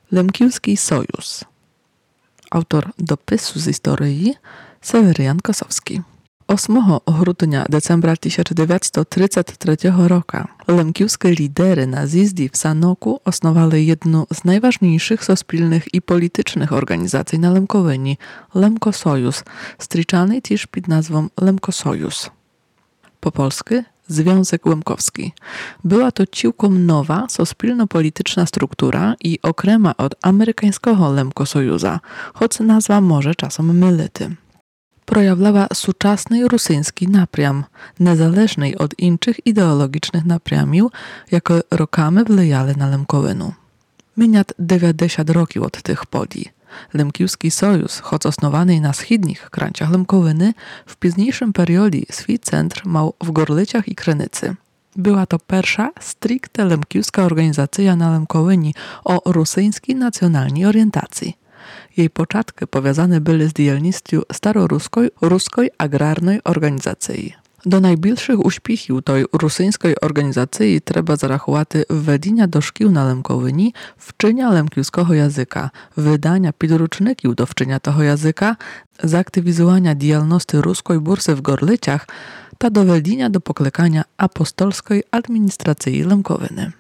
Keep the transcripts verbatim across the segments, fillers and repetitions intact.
Lemkiewski Sojusz. Autor dopisu z historii Seweryjan Kosowski. ósmego grudnia decembra tysiąc dziewięćset trzydziestego trzeciego roku lemkiewskie lidery nazizmu w Sanoku osnowali jedną z najważniejszych sospilnych i politycznych organizacji na Lemkowyni, Lemko-Sojusz, styczany też pod nazwą Lemko-Sojusz. Po polsku Związek Łemkowski. Była to ciłkom nowa, sospilno-polityczna struktura i okrema od amerykańskiego Lemko-Sojuza, choć nazwa może czasem mylity. Projawlała suczasny rosyjski napriam, niezależny od innych ideologicznych napriamił, jakie rokami wlejali na Lemkowynu. Miniat dziewięćdziesiąt roki od tych podii. Lemkiewski Sojusz, choć osnowany na wschodnich krańcach Lemkowyny, w późniejszym periodzie swój centr miał w Gorlicach i Krynicy. Była to pierwsza stricte lemkiewska organizacja na Lemkowyni o rosyjskiej nacjonalnej orientacji. Jej początki powiązane były z działalnością staroruskiej ruskiej agrarnej organizacji. Do najbliższych uśpichów tej rosyjskiej organizacji trzeba zarachować wwedienia do szkół na Lemkowyni, wczynia lemkiewskiego języka, wydania podręczników do wczynia tego języka, zaktywizowania działalności ruskiej bursy w Gorlicach, ta dowiedzenia do poklekania apostolskiej administracji Lemkowyny.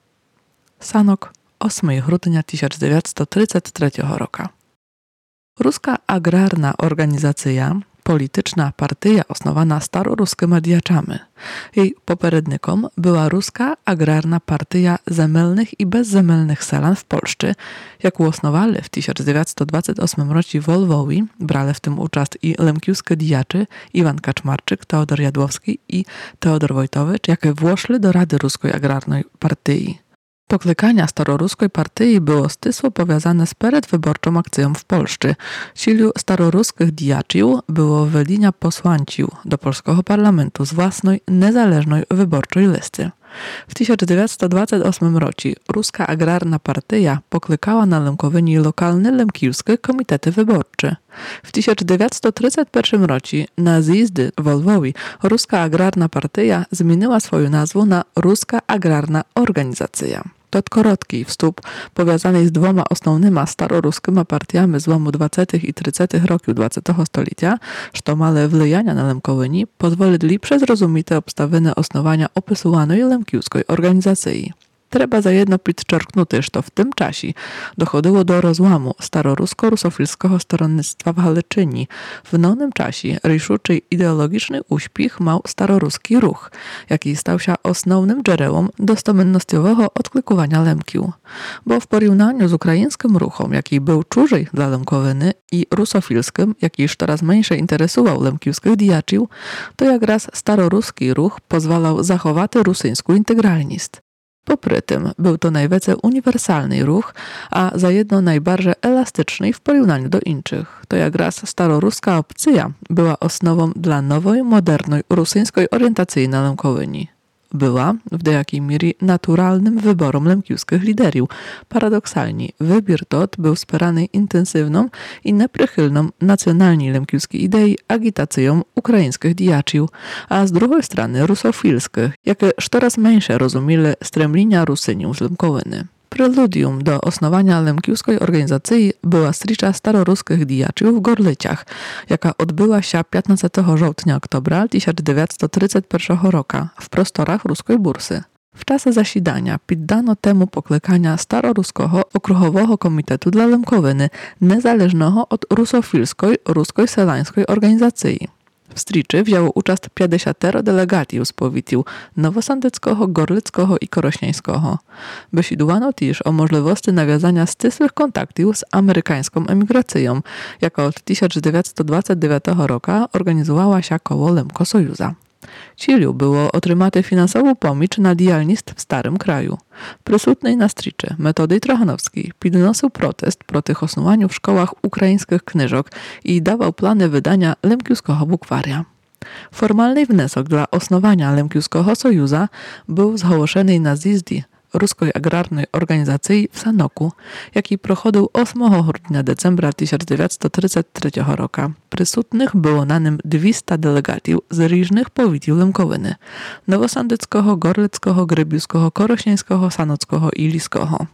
Sanok, ósmego grudnia tysiąc dziewięćset trzydziestego trzeciego roku. Ruska agrarna organizacja, polityczna partia osnowana staroruskimi diaczami. Jej poprzednikom była Ruska agrarna partia zemelnych i bezzemelnych selan w Polsce, jaką osnowali w tysiąc dziewięćset dwudziestym ósmym roku w Lwowie, brali w tym udział i lemkiewskie diaczy Iwan Kaczmarczyk, Teodor Jadłowski i Teodor Wojtowicz, jakie włoszli do Rady Ruskiej Agrarnej Partii. Poklekania staroruskiej partii było stysło powiązane z przedwyborczą akcją w Polsce. Silu staroruskich diaczył było wwedienia posłancił do polskiego parlamentu z własnej, niezależnej wyborczej listy. W tysiąc dziewięćset dwudziestym ósmym roku Ruska Agrarna Partia poklekała na Lemkowyni lokalne lemkiewskie komitety wyborcze. W tysiąc dziewięćset trzydziestym pierwszym roku na zjeździe w Lwowie Ruska Agrarna Partia zmieniła swoją nazwę na Ruska Agrarna Organizacja. To krótki wstup powiązany z dwoma osnovnymi staroruskimi partiami złomu dwudziestych i trzydziestych roków dwudziestego stulecia, što male wlejania na Lemkowyni, pozwolili przezrozumite obstawione osnowania opisywanej lemkiewskiej organizacji. Trzeba za jedno podczerknąć, że w tym czasie dochodziło do rozłamu starorusko-rusofilskiego stronnictwa w Haleczyni. W nowym czasie ryszuczy ideologiczny uśpich miał staroruski ruch, jaki stał się osnownym źródłem dostomennościowego odklikowania Lemkiu. Bo w porównaniu z ukraińskim ruchom, jaki był czużej dla Lemkowyny, i rusofilskim, jaki już coraz mniejsze interesował lemkiewskich diaczył, to jak raz staroruski ruch pozwalał zachować rosyjską integralność. Popry tym był to najwięcej uniwersalny ruch, a za jedno najbardziej elastyczny w porównaniu do innych. To jak raz staroruska opcja była osnową dla nowej, modernej rosyjskiej orientacji na Lemkowyni. Była w dejakiej mierze naturalnym wyborem lemkiewskich liderów. Paradoksalnie, wybór tot był wspierany intensywną i nieprzychylną nacjonalnej lemkiewskiej idei agitacją ukraińskich diaczył, a z drugiej strony rusofilskich, jakie coraz mniejsze rozumieli stremlenia Rusyniów z Lemkowyny. Preludium do osnowania lemkiewskiej organizacji była stricza staroruskich diaczył w Gorlicach, jaka odbyła się piętnastego sierpnia tysiąc dziewięćset trzydziestego pierwszego roku w prostorach ruskiej bursy. W czasie zasiadania poddano temu poklekania staroruskiego okruchowego komitetu dla Lemkowyny, niezależnego od rusofilskiej ruskiej selańskiej organizacji. W striczy wzięło udział pięćdziesięcioro delegatów z powiatów nowosądeckiego, gorlickiego i korośnieńskiego. Besidowano też o możliwości nawiązania ścisłych kontaktów z amerykańską emigracją, jaka od tysiąc dziewięćset dwudziestego dziewiątego roku organizowała się koło Lemko-Sojuza. Ciliu było otrzymać finansową pomoc na działalność w starym kraju. Prysutnej na striczy Metodej Trochanowski podnosił protest proti osnowaniu w szkołach ukraińskich knyżok i dawał plany wydania lemkiewskiego bukwaria. Formalny wniosek dla osnowania Lemkiewskiego Sojuza był zgłoszony na zjeździe Ruskiej Agrarnej Organizacji w Sanoku, jaki prochodził ósmego grudnia decembra tysiąc dziewięćset trzydziestego trzeciego roku. Prysutnych było na nim dwieście delegatów z różnych powiatów Lemkowyny: nowosądeckiego, gorlickiego, grybiuskiego, korośnieńskiego, sanockiego i liskiego.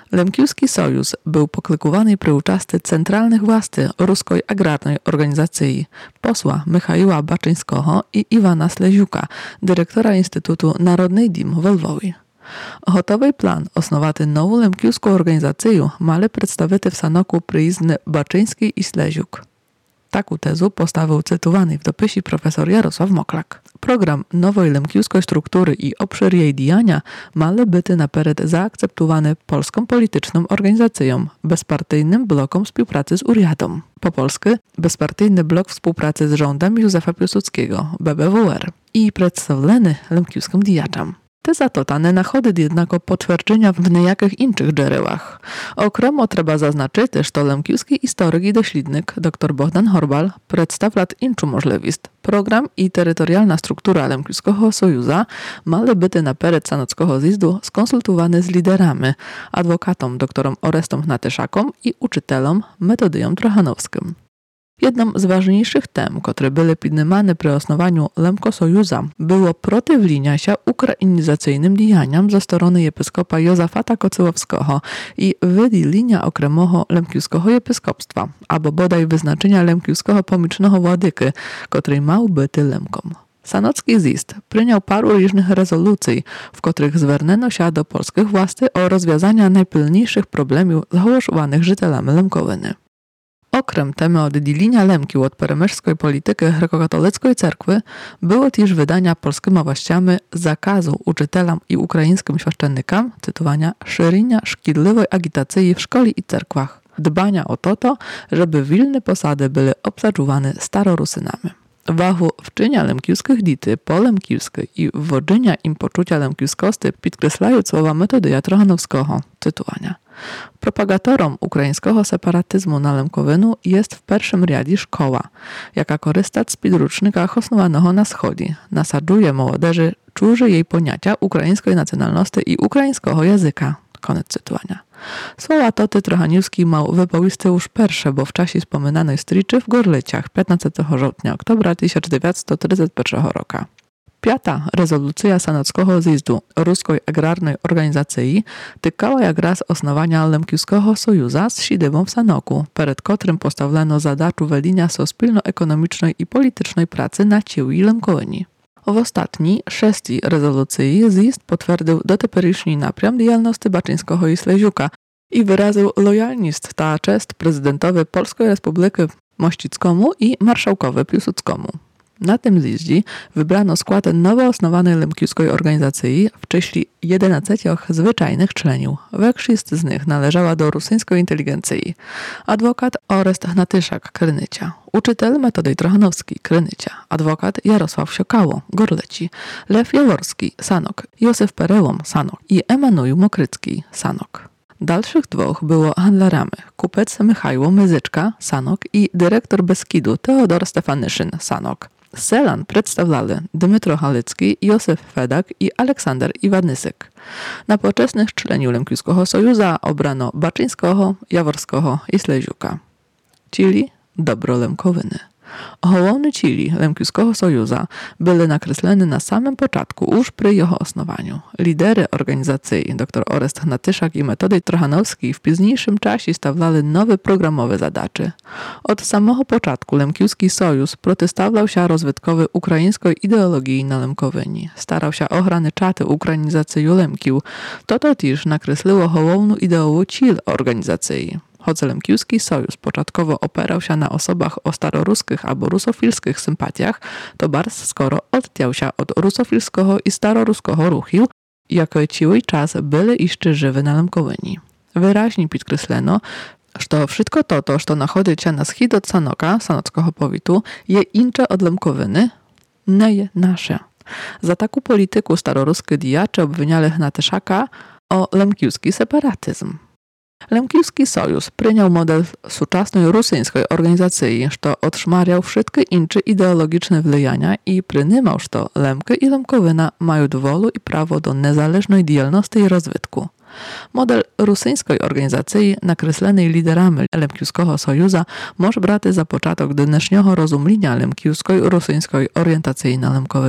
Lemkiewski Sojuz był poklykowany przy uczasty centralnych władzy ruskiej agrarnej organizacji posła Michaiła Baczyńskiego i Iwana Sleziuka, dyrektora Instytutu Narodnej Dim w Lwowie. Gotowy plan osnowaty nową lemkiewską organizację mali przedstawić w Sanoku przyjezdny Baczyński i Sleziuk. Taką tezu postawił cytowany w dopisie profesor Jarosław Moklak. Program nowej lemkiewskiej struktury i obszar jej działania mali być napełniony zaakceptowany polską polityczną organizacją, bezpartyjnym blokom współpracy z Uriadą. Po polsku bezpartyjny blok współpracy z rządem Józefa Piłsudskiego, B B W R, i przedstawiony lemkiewskim działaczom. Te zatotane nachodzi jednak potwierdzenia w niejakich innych źródłach. Okremo trzeba zaznaczyć, że to lemkiewski historyk i doślednik dr Bohdan Horbal przedstawia inną możliwość. Program i terytorialna struktura Lemkiewskiego Sojuza mali być napełnione Sanockiego zjezdu skonsultowane z liderami, adwokatom doktorom Orestom Hnatyszakom i uczytelom Metodyjom Trochanowskim. Jedną z ważniejszych tem, które były podejmowane przy osnowaniu Lemko Sojuza, było przeciwlinia się ukrainizacyjnym działaniom ze strony episkopa Józefata Kocyłowskiego i wydzielenia okremego lemkiewskiego episkopstwa, albo bodaj wyznaczenia lemkiewskiego pomycznego władyky, który miał być Lemką. Sanocki zjezd przyjął paru różnych rezolucji, w których zwernęno się do polskich władzy o rozwiązania najpilniejszych problemów zgłoszonych żytelami Lemkowiny. Okrem temy oddzielenia Lemki od peremyszskiej polityki grekokatolickiej cerkwy było też wydania polskimi właściami zakazu uczytelom i ukraińskim święcennikom, cytowania, szerzenia szkidliwej agitacji w szkole i cerkwach, dbania o to, żeby wilne posady były obsadzowane starorusynami. Wahu wczynia lemkiewskich dity po lemkiewskiej i wwodzenia im poczucia lemkiewskosti podkreślają słowa Metodyja Trochanowskiego, cytowania. Propagatorom ukraińskiego separatyzmu na Lemkowinu jest w pierwszym ryadzie szkoła, jaka korzysta z podręcznika osnowanego na wschodzie, nasadzuje młodzieży czuży jej pojęcia ukraińskiej nacjonalności i ukraińskiego języka. Koniec cytowania. Słowa toty Trochaniewski mał wypowiedzieć już pierwsze, bo w czasie wspominanej stryczy w Gorlyciach piętnastego oktobra tysiąc dziewięćset trzydziestego pierwszego roku. Piąta rezolucja Sanockiego zjezdu ruskiej agrarnej organizacji tykała jak raz osnowania Lemkiewskiego Sojuza z siedzibą w Sanoku, przed którym postawiono zadaczu welienia sospilno-ekonomicznej i politycznej pracy na ciełej Lemkowyni. W ostatniej, szóstej rezolucji zjezd potwierdził dotychczasny naprzód działalności Baczyńskiego i Sleziuka i wyraził lojalność ta cześć prezydentowi Polskiej Republiki Mościckomu i marszałkowi Piłsudskiemu. Na tym zjeździe wybrano skład nowo osnowanej lemkiewskiej organizacji, wcześniej jedenastu zwyczajnych członków. Większość z nich należała do rosyjskiej inteligencji. Adwokat Orest Hnatyszak, Krynycia. Uczytel Metodej Trochanowski, Krynycia. Adwokat Jarosław Siokało, Gorleci. Lew Jaworski, Sanok. Józef Perełom, Sanok. I Emanuel Mokrycki, Sanok. Dalszych dwóch było handlarami. Kupiec Michaiło Myzyczka, Sanok i dyrektor Beskidu Teodor Stefanyszyn, Sanok. Selan przedstawiali Dmytro Halicki, Józef Fedak i Aleksander Iwanysyk. Na poczesnych członków Lemkiewskiego Sojuza obrano Baczyńskiego, Jaworskiego i Sleziuka. Czyli dobro Lemkowyny. Hołowny cili Lemkiewskiego Sojuza były nakreślone na samym początku, już przy jego osnowaniu. Lidery organizacji dr Orest Hnatyszak i Metodej Trochanowski w późniejszym czasie stawiali nowe programowe zadacze. Od samego początku Lemkiewski Sojuz protestował się rozwitkowy ukraińskiej ideologii na Lemkowyni. Starał się ograniczać ukrainizację Lemkiów. To to też nakreśliło hołowną ideową cil organizacji. Choć Lemkiewski Sojuz początkowo opierał się na osobach o staroruskich albo rusofilskich sympatiach, to bardzo skoro odciął się od rusofilskiego i staroruskiego ruchu, jako cały czas były jeszcze żywe na Lemkowyni. Wyraźnie podkreślono, że wszystko to, to, co nachodzi się na wschód od Sanoka, sanockiego powiatu, je incze od Lemkowyny, nie je nasze. Za taką politykę staroruskie diacze obwiniali Hnatyszaka o lemkiewski separatyzm. Lemkiewski Sojuz przyjął model współczesnej rosyjskiej organizacji, co otrzymał wszystkie inne ideologiczne wlijania i przynymał, że Lemky i Lemkowyna mają wolę i prawo do niezależnej działalności i rozwitku. Model rosyjskiej organizacji, nakreślonej liderami Lemkiewskiego Sojuza, może brać za początek dnešního rozumienia lemkiewskiej rosyjskiej orientacji na Lemkowyni.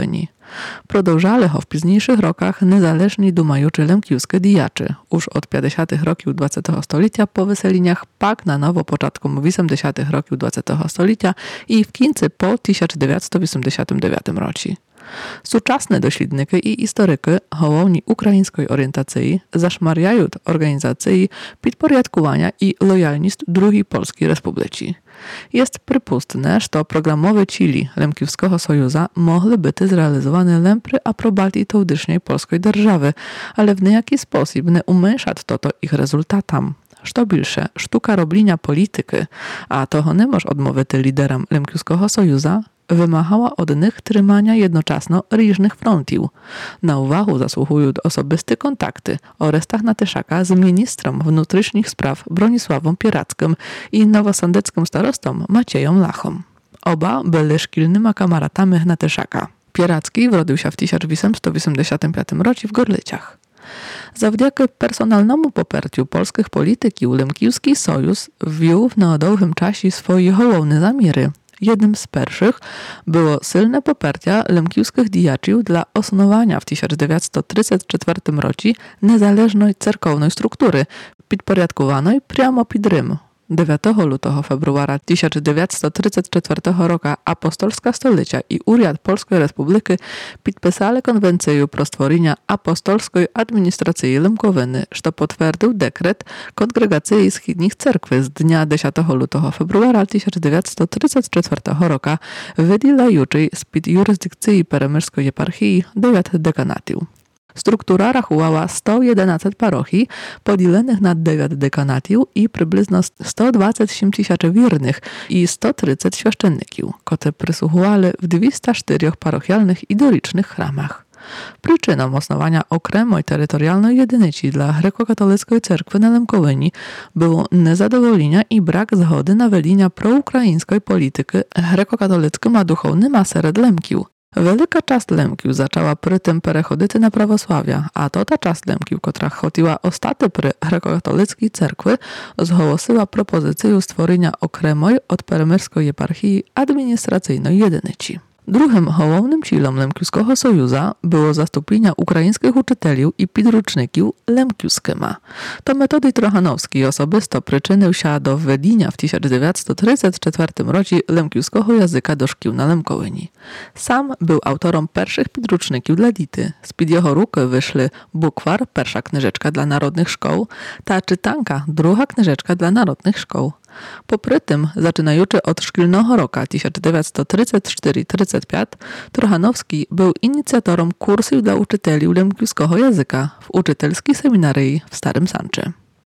Продовжали ho w późniejszych rokach niezależni думаючі лемківські діячі. Уж od pięćdziesiątych років двадцятого століття по виселеннях, пак на ново початком вісімдесятих років двадцятого століття і в кінці по тисяча дев'ятсот вісімдесятому дев'ятому році. Сучасні дослідники і історики, головні української орієнтації, зашмаряють організації підпорядкування і лояльність Другій Polskiej Republice. Jest przypustne, że programowe cili Lemkiewskiego Sojuza mogły być zrealizowane lem przy aprobacji teoretycznej polskiej держави, ale w niejaki sposób nie umniejsza to, to ich rezultatom. Що більше, штука робління політики, а того не мож odmówити liderom Lemkiewskiego Sojuza, wymagała od nich trzymania jednocześnie różnych frontów. Na uwagę zasługują osobiste kontakty Oresta Natyszaka z ministrem wnętrznych spraw Bronisławem Pierackim i nowosądeckim starostą Maciejem Lachą. Oba byli szkolnymi kamaratami Natyszaka. Pieracki urodził się w tysiąc osiemset osiemdziesiątym piątym roku w Gorlicach. Zawdzięki personalnemu poparciu polskich polityków Lemkiewski Sojusz wziął w narodowym czasie swoje główne zamiary. Jednym z pierwszych było silne poparcie lemkiewskich działaczy dla osnowania w tysiąc dziewięćset trzydziestym czwartym roku niezależnej cerkownej struktury, podporządkowanej prямо pod Rym. dziewiątego lutego februara tysiąc dziewięćset trzydziestego czwartego roku Apostolska Stolica i Urząd Polskiej Republiki podpisali konwencję pro stworzenie Apostolskiej Administracji Lemkowiny, co potwierdził dekret Kongregacji Wschodnich Cerkwi z dnia dziesiątego lutego februara tysiąc dziewięćset trzydziestego czwartego roku, wydzielającej spod jurysdykcji Peremyślskiej Eparchii dziewięć dekanatów. Struktura rachowała sto jedenaście parochii podzielonych na dziewięć dekanatów i przybliżno sto dwadzieścia osiem tysięcy wiernych i sto trzydzieści świeszczenników, którzy przysługiwali w dwieście cztery parochialnych i doricznych chramach. Przyczyną osnowania okremoj terytorialnej jedynki dla grekokatolickiej cerkwi na Lemkowyni było niezadowolenie i brak zgody na welienia proukraińskiej polityki grekokatolickim a duchownym serед Lemkiów. Wielka część Lemkiów zaczęła przy tym przechodzić na prawosławia, a to ta część Lemkiów, która chciała ostać przy grekokatolickiej cerkwi, zgłosiła propozycję stworzenia okremoj od Peremyślskiej Eparchii administracyjnej jedynki. Drugim głównym celem Lemkiewskiego Sojuza było zastąpienie ukraińskich uczyteli i podręczników lemkiewskimi. To metody Trochanowski osobisto przyczynił się do wwedzenia w tysiąc dziewięćset trzydziestym czwartym roku lemkiewskiego języka do szkół na Lemkowyni. Sam był autorem pierwszych podręczników dla dzieci. Spod jego rąk wyszły Bukwar, pierwsza książeczka dla narodnych szkół, ta czytanka, druga książeczka dla narodnych szkół. Popry tym, zaczynający od szkolnego roku tysiąc dziewięćset trzydziesty czwarty trzydziesty piąty, Trochanowski był inicjatorem kursów dla uczyteli lemkiewskiego języka w uczytelskiej seminarii w Starym Sanczy.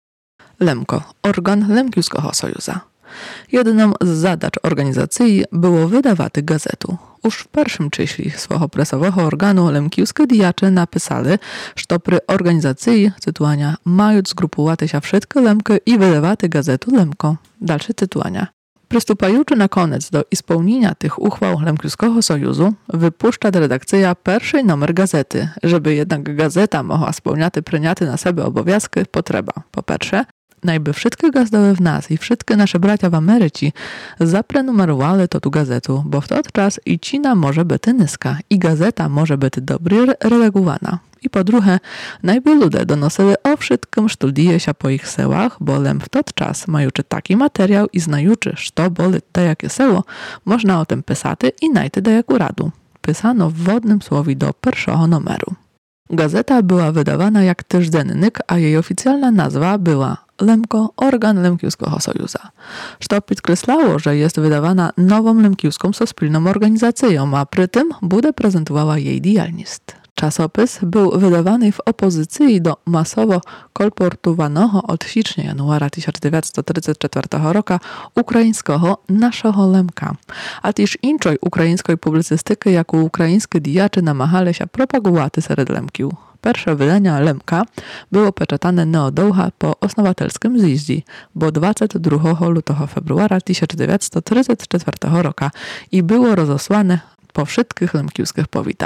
Lemko, organ Lemkiewskiego Sojuza. Jedną z zadań organizacji było wydawać gazetu. Już w pierwszym czyśli swojego presowego organu lemkiewskie działacze napisali, że przy organizacji, cytuwania, mają zgrupować się wszystkie lemki i wydawać gazetu Lemko. Dalsze cytuwania. Przystępujący na koniec do spełnienia tych uchwał Lemkiewskiego Sojuzu, wypuszcza redakcja pierwszy numer gazety. Żeby jednak gazeta mogła spełniać przyjęte na siebie obowiązki, potrzeba, po pierwsze, najby wszystkie gazdowe w nas i wszystkie nasze bracia w Ameryce zaprenumerowali to tu gazetu, bo w ten czas i cina może być niska i gazeta może być dobrze redagowana. I po drugie, najby ludzie donosili o wszystkim, co dzieje się po ich sełach, bo lem w ten czas majuczy taki materiał i znajuczy, co boli dajakie seło, można o tym pisać i najty dajaku radu. Pisano w wodnym słowie do pierwszego numeru. Gazeta była wydawana jak tyżdennik, a jej oficjalna nazwa była Lemko, organ Lemkiewskiego Sojuza. Co podkreślało, że jest wydawana nową lemkiewską sospólną organizacją, a przy tym bude prezentowała jej działalność. Czasopis był wydawany w opozycji do masowo kolportowanego od stycznia januara tysiąc dziewięćset trzydziestego czwartego roku ukraińskiego Naszego Lemka, a też innej ukraińskiej publicystyki, jaką ukraińskie działacze namachali się propagować wśród Lemkiów. Pierwsze wydanie Lemka było peczatane neodoucha po osnowatelskim zjeździe, bo dwudziestego drugiego lutego februara tysiąc dziewięćset trzydziestego czwartego roku i było rozesłane po wszystkich lemkiewskich powitach.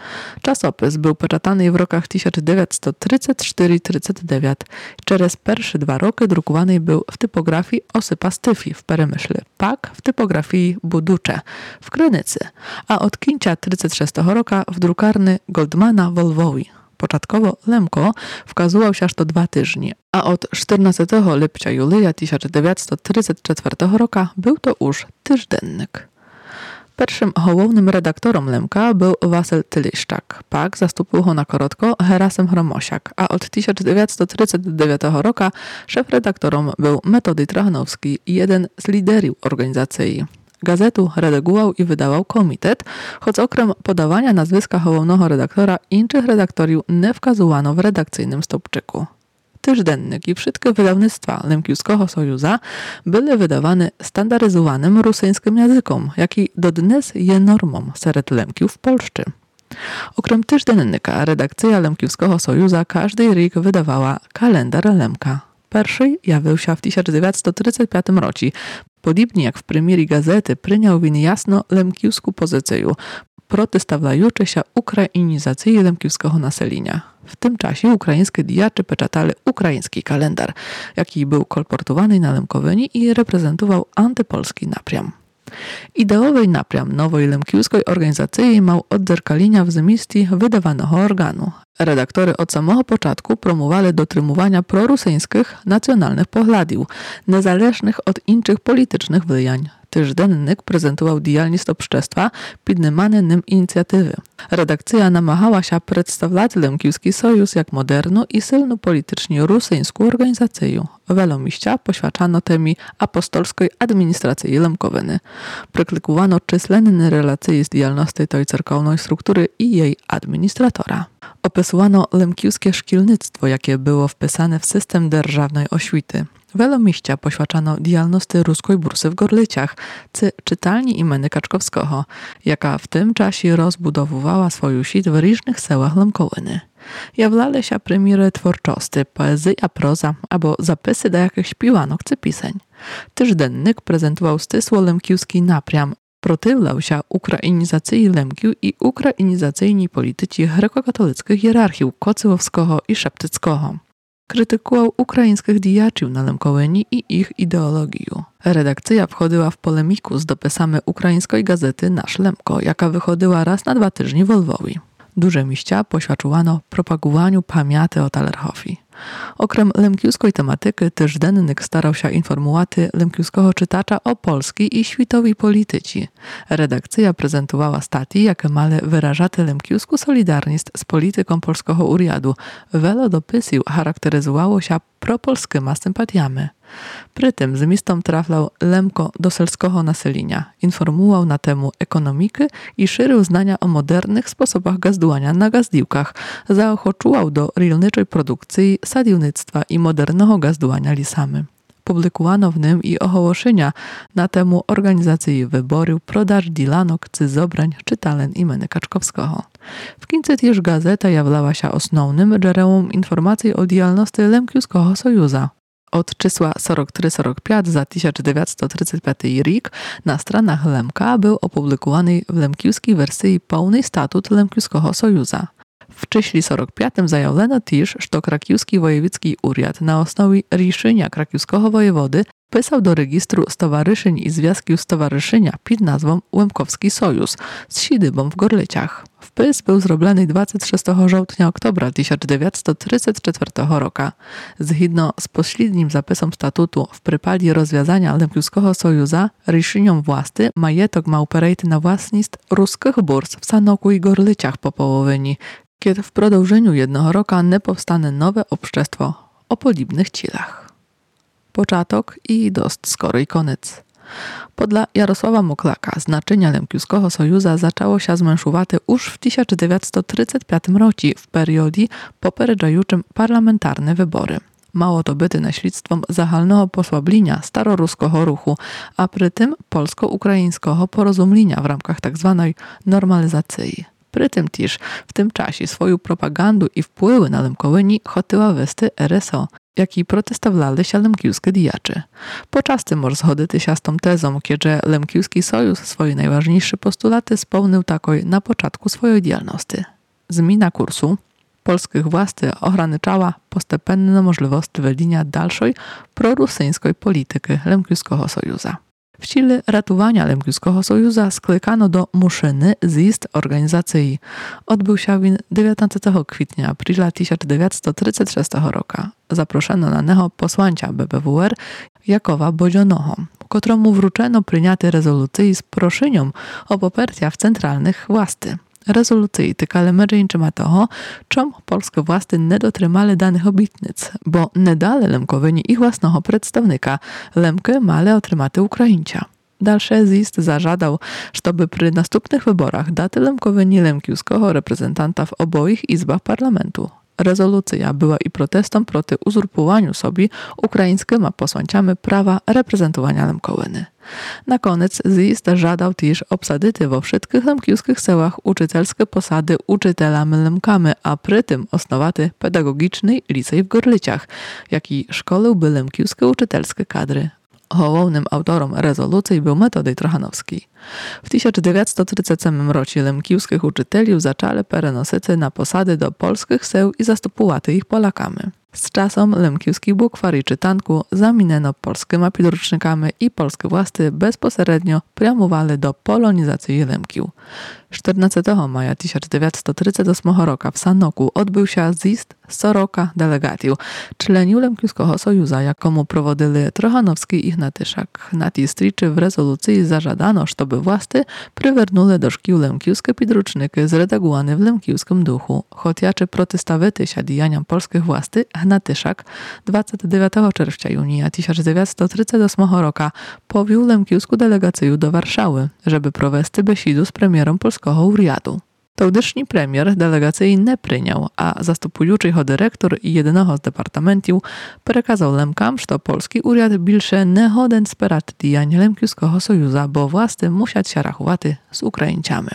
Czasopis był peczatany w rokach tysiąc dziewięćset trzydzieści cztery trzydzieści dziewięć. Przez pierwsze dwa roky drukowany był w typografii Osypa Styfi w Peremyśle, pak w typografii Buducze w Krynicy, a od końca trzydziestego szóstego roku w drukarni Goldmana w Lwowie. Początkowo Lemko wkazywał się aż to dwa tygodnie, a od czternastego lipca Julia tysiąc dziewięćset trzydziestego czwartego roku był to już tyżdennik. Pierwszym głównym redaktorem Lemka był Wasyl Tyliszczak, pak zastąpił go na krótko Herasem Hromosiak, a od tysiąc dziewięćset trzydziestego dziewiątego roku szef-redaktorem był Metody Trachanowski, jeden z liderów organizacji. Gazetu redagował i wydawał komitet, choć okrem podawania nazwiska głównego redaktora innych redaktorów nie wskazywano w redakcyjnym stopczyku. Tyżdennik i wszystkie wydawnictwa Lemkiewskiego Sojuza były wydawane standaryzowanym rosyjskim językiem, jaki do dnes jest normą wśród Lemkiów w Polsce. Okrem tyżdennika redakcja Lemkiewskiego Sojuza każdy rok wydawała kalendarz Lemka. Pierwszy jawił się w tysiąc dziewięćset trzydziestym piątym roku. Podobnie jak w premierii gazety, przyjął win jasno lemkiewską pozycję, protestowujące się ukrainizacji lemkiewskiego naselenia. W tym czasie ukraińskie diacze peczatali ukraiński kalendarz, jaki był kolportowany na Lemkowyni i reprezentował antypolski napriam. Ideowy napriam nowej lemkiewskiej organizacji miał odzerkalienia w zmysłie wydawanego organu. Redaktory od samego początku promowali dotrzymywania prorusyjskich nacjonalnych poglądów, niezależnych od innych politycznych wyjań. Tyżdennik prezentował działalność obszczestwa podejmowane nim inicjatywy. Redakcja namagała się przedstawiać Lemkiewski Sojusz jak moderną i silną politycznie rosyjską organizację. Wielu miejsca poświadczano temi apostolskiej administracji Lemkowyny. Przyklikowano czysłenne relacje z działalności tej cerkownej struktury i jej administratora. Opisywano lemkiewskie szkolnictwo, jakie było wpisane w system dzierżawnej oświty. Wielu miejsca poświadczano działalności ruskiej bursy w Gorlicach, czy czytelni imienia Kaczkowskiego, jaka w tym czasie rozbudowywała swoją sieć w różnych sełach Lemkowyny. Jawlali się premiery twórczości, poezja, proza, albo zapisy do jakichś piłanok czy piseń. Tyżdennik prezentował stysło lemkiewski napriam, protywiał się ukrainizacji Lemkiów i ukrainizacyjnej polityki grekokatolickich hierarchiów Kocyłowskiego i Szeptyckiego. Krytykował ukraińskich diaczów na Lemkowyni i ich ideologię. Redakcja wchodziła w polemiku z dopisami ukraińskiej gazety Nasz Lemko, jaka wychodziła raz na dwa tygodnie w Lwowie. Duże miejsca poświadczowano propagowaniu pamięci o Talerhofi. Okrem lemkiewskiej tematyki tyżdennik starał się informować lemkiewskiego czytacza o polskiej i światowej polityce. Redakcja prezentowała staty, jakie miały wyrażać lemkiewską solidarność z polityką polskiego urządu. Wiele dopisów charakteryzowało się propolskimi sympatiami. Przy tym z mistom trafiał Lemko do selskiego naselenia, informował na temat ekonomiki i szerzył znania o modernych sposobach gazdowania na gazdiłkach, zaochoczył do rolniczej produkcji, sadiwnictwa i modernego gazdowania lisami. Publikowano w nim i ogłoszenia na temat organizacji wyborów, prodaż dilanok czy zobrań czytalen imienia Kaczkowskiego. W końcu też gazeta jawlała się osnownym źródłem informacji o działalności Lemkiewskiego Sojuza. Od czysła czterdzieści trzy czterdzieści pięć za tysiąc dziewięćset trzydziesty piąty rok na stronach Lemka był opublikowany w lemkiewskiej wersji pełny statut Lemkiewskiego Sojuza. W czysle czterdziestym piątym zajawiono też, że krakiewski wojewódzki urząd na osnowie решения krakiewskiego wojewody wpisał do registru stowarzyszeń i związków stowarzyszenia pod nazwą Łemkowski Sojusz z siedzibą w Gorlicach. Wpis był zrobiony dwudziestego szóstego sierpnia oktobra tysiąc dziewięćset trzydziestego czwartego roku. Zgodnie z pośrednim zapisem statutu w przypadku rozwiązania Lemkiewskiego Sojuza решением władzy majetok miał przejść na własność ruskich burs w Sanoku i Gorlicach po połowinie, kiedy w продовжeniu jednego roku nie powstanie nowe obszczestwo o podobnych celach. Początek i dość skory koniec. Podla Jarosława Moklaka znaczenie Lemkiewskiego Sojuza zaczęło się zmniejszować już w tysiąc dziewięćset trzydziestym piątym roku w periodzie poperedzającym parlamentarne wybory. Mało to byty naśledztwem zachalnego posłabienia staroruskiego ruchu, a przy tym polsko-ukraińskiego porozumienia w ramach tzw. normalizacji. Przy tym też w tym czasie swoją propagandę i wpływy na Lemkowyni chotyła westy R S O. які протиставлялися лемківські діячі. Почасти мож згодитися з tą tezą, kiedy Lemkiewski Sojusz swoje najważniejsze postulaty spełnił takoj na początku swojej działalności. Zmiana kursu polskich władzy ograniczała postępne możliwości wedienia dalszej prorusyjskiej polityki Lemkiewskiego Sojusza. W celu ratowania Lemkiewskiego Sojusza sklekano do Muszyny zjazd organizacji. Odbył się on dziewiętnastego kwietnia aprila tysiąc dziewięćset trzydziestego szóstego roku. Zaproszono na niego posłańca B B W R Jakowa Bodzionoho, któremu wróczono przyjęte rezolucji z proszeniem o poparcie w centralnych władzy. Rezolucji tykale mężczyźni toho, czym polskie władze nie dotrzymali danych obietnic, bo nie dali Lemkowyni ich własnego przedstawnika. Lemkę mali otrzymaty Ukraińca. Dalszy zjazd zażadał, żeby przy następnych wyborach dać Lemkowyni lemkiewskiego reprezentanta w oboich izbach parlamentu. Rezolucja była i protestem proti uzurpowaniu sobie ukraińskimi posłańcami prawa reprezentowania Lemkowyny. Na koniec zjazd żadał też obsadzić we wszystkich lemkiewskich sełach uczytelskie posady uczytelami Lemkami, a przy tym osnowaty pedagogiczny licej w Gorlicach, jaki szkoliłby lemkiewskie uczytelskie kadry. Głównym autorem rezolucji był Metodej Trochanowski. W tysiąc dziewięćset trzydziestym ósmym roku lemkiewskich uczyteli zaczęli perenosić na posady do polskich seł i zastupować ich Polakami. Z czasem lemkiewski bukwar i czytanku zamieniono polskimi podręcznikami i polskie władze bezpośrednio promowali do polonizacji Lemkiów. czternastego maja tysiąc dziewięćset trzydziestego ósmego roku w Sanoku odbył się zjazd soroka delegatów, członków Lemkiewskiego Sojusza, jakomu prowadzili Trochanowski i Hnatyszak. Na tej striczy w rezolucji zażadano, żeby władze przywarnuli do szkół lemkiewskie podręczniki zredagowane w lemkiewskim duchu. Chociaż protestowały się działaniom polskich władz, Hnatyszak dwudziestego dziewiątego czerwca junia tysiąc dziewięćset trzydziestego ósmego roku powiół lemkiewską delegację do Warszawy, żeby prowadzić besidu z premierem polskiego uriadu. Tałdyszni premier delegacji nie przyjął, a zastupujący go dyrektor i jednego z departamentów przekazał Lemkam, że polski uriad bільше nie goden wspierać działań Lemkiewskiego Sojusza, bo władze muszą się rachować z Ukraińcami.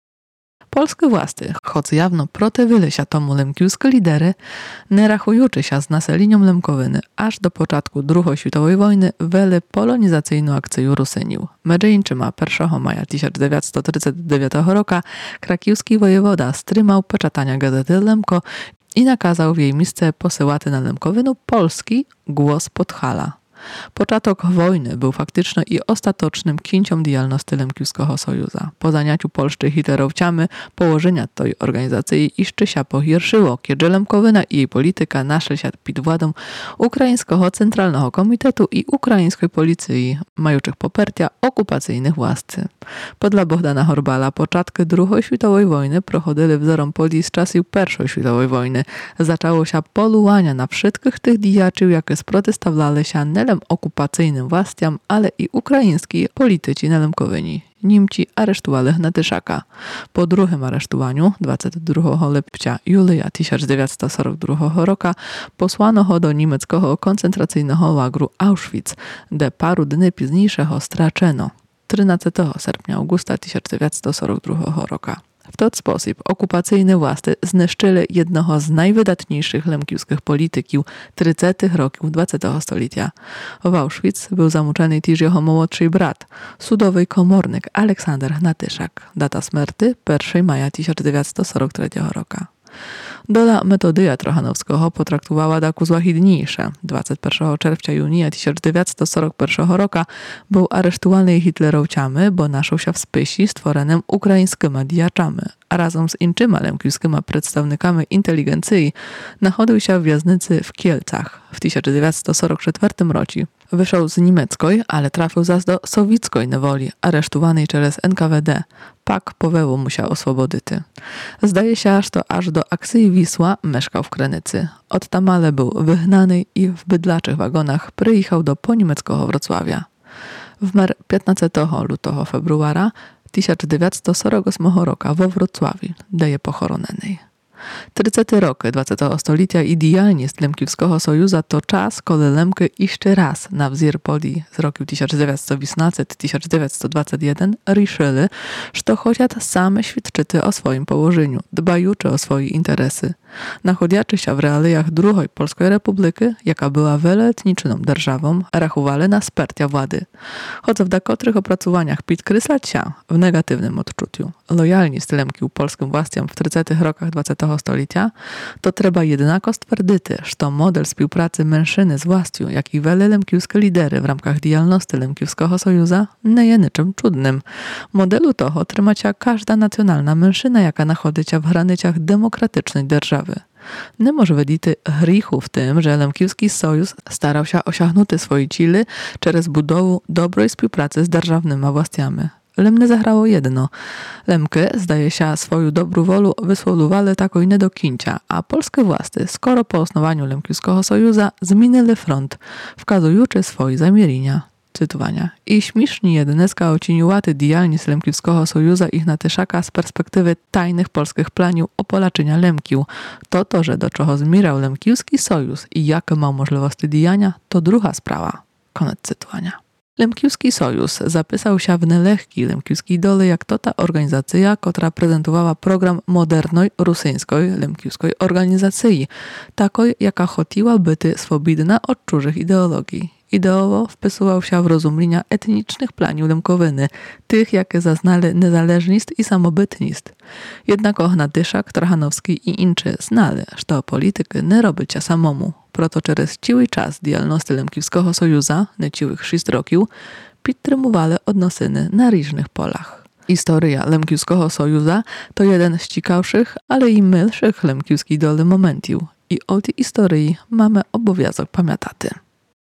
Polskie władze, choć jawno protywili się tomu lemkiewskie lidery, nie rachujący się z naseleniom Lemkowyny, aż do początku drugiej światowej wojny weli polonizacyjną akcję Rusyniów. Mężczyźni pierwszego maja tysiąc dziewięćset trzydziestego dziewiątego roku krakiewski wojewoda wstrzymał peczatania gazety Lemko i nakazał w jej miejsce posyłać na Lemkowynę polski Głos Podhala. Początek wojny był faktycznym i ostatecznym końcem działalności Lemkiewskiego Sojusza. Po zaniaciu Polszczy hitlerowcami położenia tej organizacji jeszcze się pogorszyło, kiedy Lemkowyna i jej polityka naszli się pod władą Ukraińskiego Centralnego Komitetu i ukraińskiej policji, mających poparcia okupacyjnych władcy. Podle Bohdana Horbala początki drugiej światowej wojny prochodzili wzorem podii z czasów pierwszej światowej wojny. Zaczęło się poluwania na wszystkich tych działaczy, jakie sprotestowali się nie okupacyjnym właściom, ale i ukraińskiej polityci na Lemkowyni. Niemcy aresztowali Hnatyszaka. Po drugim aresztowaniu, dwudziestego drugiego lipca Julia tysiąc dziewięćset czterdziestego drugiego roku, posłano go do niemieckiego koncentracyjnego lagru Auschwitz, gdzie paru dni później go straczono. trzynastego sierpnia Augusta tysiąc dziewięćset czterdziestego drugiego roku. W ten sposób okupacyjne władze zniszczyły jednego z najwydatniejszych lemkiewskich polityków trzydziestych roków dwudziestego stulecia. W Auschwitz był zamuczony też jego młodszy brat, sudowy komornik Aleksander Hnatyszak. Data śmierci pierwszego maja tysiąc dziewięćset czterdziestego trzeciego roku. Dola Metodeja Trochanowskiego potraktowała jako złahidniejsza. dwudziestego pierwszego czerwca junia tysiąc dziewięćset czterdziestego pierwszego roku był aresztowany hitlerowcami, bo naszł się w spisie stworzonym ukraińskimi działaczami, a razem z innymi lemkiewskimi przedstawnikami inteligencji nachodził się w wieżnicy w Kielcach. W tysiąc dziewięćset czterdziestego czwartego roku wyszedł z niemieckiej, ale trafił zaś do sowieckiej niewoli, aresztowany przez N K W D. Pak powełu musiał oswobodzić. Zdaje się, że aż do akcji Wisła mieszkał w Krynicy. Od tamale był wygnany i w bydlaczych wagonach przyjechał do poniemieckiego Wrocławia. Wmarł piętnastego lutego februara tysiąc dziewięćset czterdziestego ósmego roku we Wrocławiu, gdzie jest pochoronený. тридцяті роки двадцятого століття і діяльність Лемківського Союзу то час, коли лемки іще раз на взір подій з років тисяча дев'ятсот вісімнадцять - тисяча дев'ятсот двадцять один рішили, що хочуть саме świadczyć o swoim położeniu, dbajuczy o swoje interesy. Nachodziaczy się w realiach drugiej Polskiej Republiki, jaka była wieloetniczną державą, rachowali na spertia władzy. Choć w dekotrych opracowaniach podkreślać się w negatywnym odczuciu lojalność Lemkił polskim własnom w trzydziestych rokach dwudziestego stulecia, to trzeba jednako stwierdzić, że model współpracy mężczyzny z właścią, jak i wiele lemkiewskie lidery w ramach działalności Lemkiewskiego Sojuza, nie jest niczym czudnym. Modelu toho trzyma się każda nacjonalna mężczyzna, jaka nachodzi się w granicach demokratycznej держаwy. Nie może widzieć grzechu w tym, że Lemkiewski Sojusz starał się osiągnąć swoje cele przez budowę dobrej współpracy z державnymi właściami. Lem nie zagrało jedno. Lemki, zdaje się, swoją dobrą wolę wysłowowali tako i nie do końca, a polskie władze, skoro po osnowaniu Lemkiewskiego Sojuza zmienili front, wskazując swoje zamierzenia. Cytowania. I śmieszni jednostka oceniułaty działalność Lemkiewskiego Sojuza ich natyszaka z perspektywy tajnych polskich planów opolaczenia Lemkił. To to, że do czego zmierał Lemkiewski Sojusz i jakie ma możliwości działania, to druga sprawa. Koniec cytowania. Lemkiewski Sojusz zapisał się w nielehkiej lemkiewskiej dole jak to ta organizacja, która prezentowała program modernej rosyjskiej lemkiewskiej organizacji, takiej, jaka chciała być swobodna od cudzych ideologii. Ideowo wpisywał się w rozumienia etnicznych planów Lemkowiny, tych, jakie zaznali niezależność i samobytność. Jednak Ochnatyszak, Trachanowski i inczy znali, że polityki nie robi się samomu. Proto przez cały czas działalności Lemkiewskiego Sojuza, niecałych sześć roków, podtrzymywali odnosiny na różnych polach. Historia Lemkiewskiego Sojuza to jeden z ciekawszych, ale i mylszych lemkiewskiej doli momentów. I o tej historii mamy obowiązek pamiętać.